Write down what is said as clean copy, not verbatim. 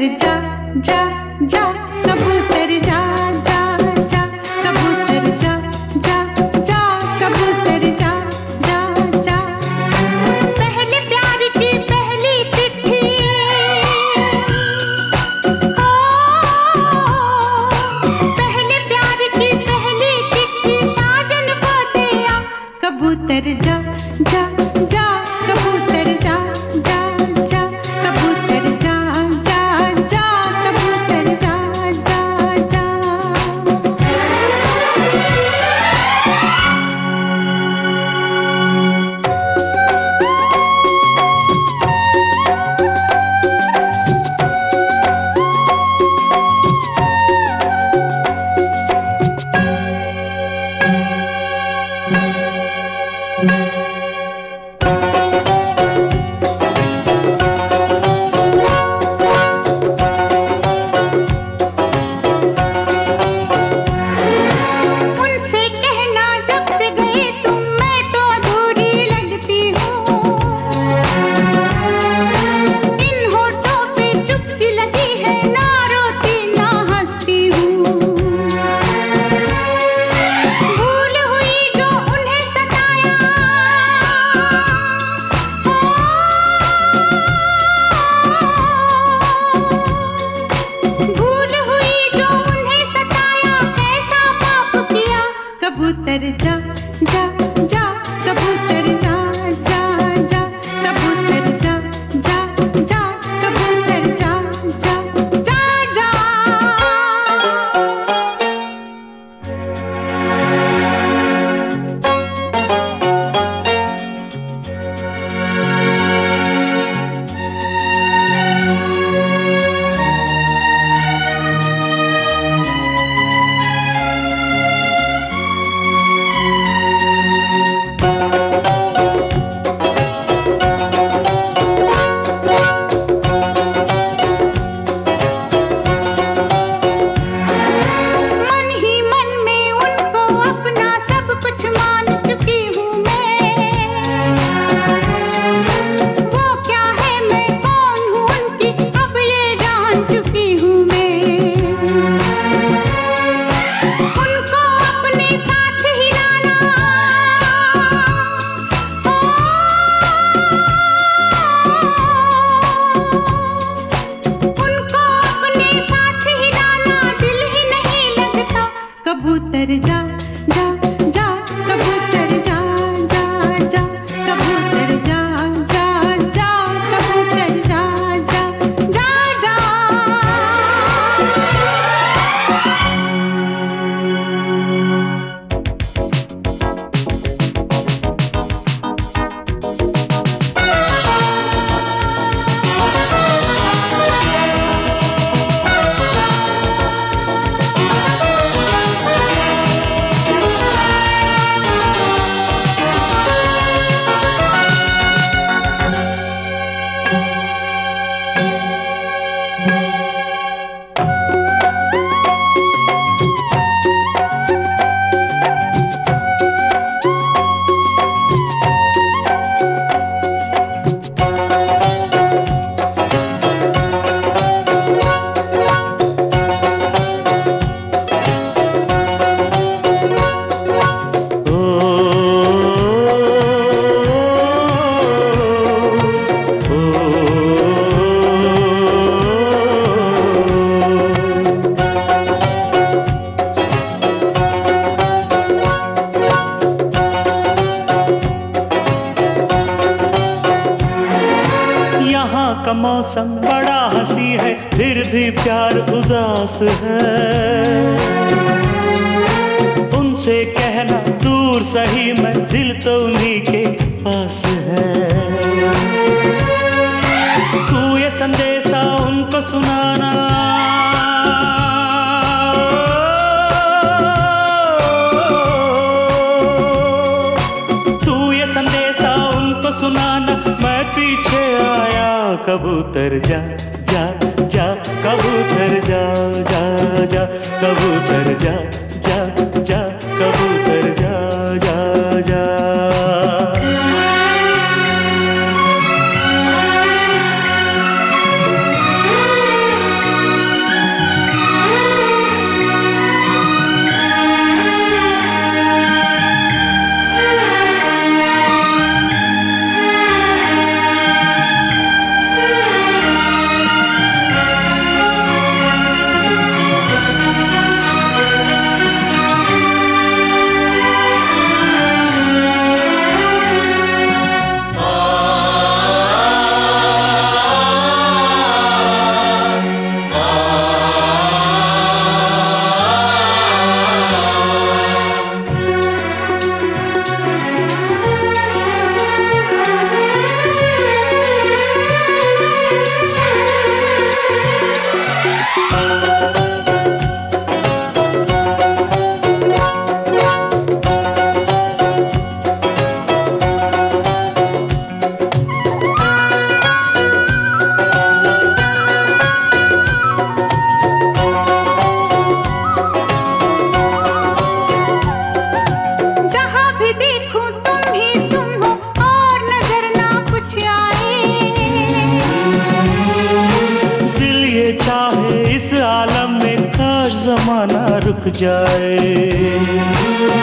कबूतर जा जा जा, कबूतर जा जा जा, कबूतर जा जा जा, कबूतर जा जा जा। पहले प्यार की पहली चिट्ठी, पहले प्यार की पहली चिट्ठी साजन को दिया। कबूतर जा जा जा, कबूतर जा जा जा, कबूतर जा जा जा, कबूतर जा जा जा। उनसे कहना जब से गए तुम, मैं तो अधूरी लगती हूँ। इन होठों पे चुप सी लगी है, ना रोती ना हंसती हूँ। भूल हुई जो उन्हें सताया, भूल हुई जो उन्हें सताया, कैसा पाप किया। कबूतर जा जा जा, कबूतर जा जा जा, कबूतर जा जा जा, कबूतर जा जा जा जा। मन ही मन में उनको अपना सब कुछ मान चुकी हूँ मैं। वो क्या है मैं कौन हूँ उनकी, अब ये जान चुकी हूँ मैं। उनको अपने साथ ही लाना, उनको अपने साथ ही लाना, दिल ही नहीं लगता। कबूतर जा जा जा, कबूतर जा जा जा, कबूतर जा जा जा, कबूतर जा जा जा जा। यहाँ का मौसम बड़ा हंसी है, फिर भी प्यार उदास है। उनसे कहना दूर सही, मैं दिल तो उन्हीं के पास है। तू ये संदेशा उनको सुनाना, तू ये संदेशा उनको सुनाना, मैं पीछे आया। कबूतर जा जा जा, कबूतर जा जा जा, कबूतर जा जा जा, कबूतर जा जा जा। जमाना रुक जाए।